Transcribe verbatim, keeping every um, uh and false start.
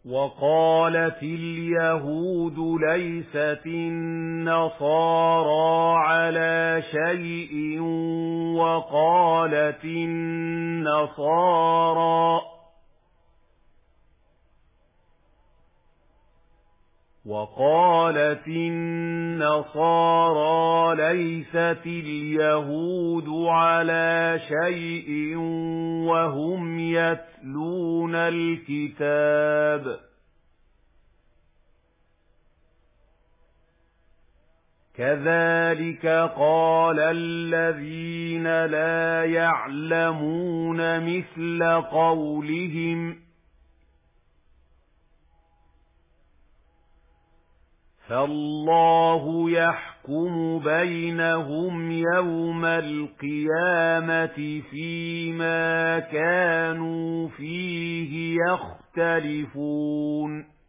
وقالت اليهود ليست النصارى على شيء وقالت النصارى وقالت النصارى ليست اليهود على شيء وهم يتلون الكتاب كذلك قال الذين لا يعلمون مثل قولهم فالله يحكم بينهم يوم القيامة فيما كانوا فيه يختلفون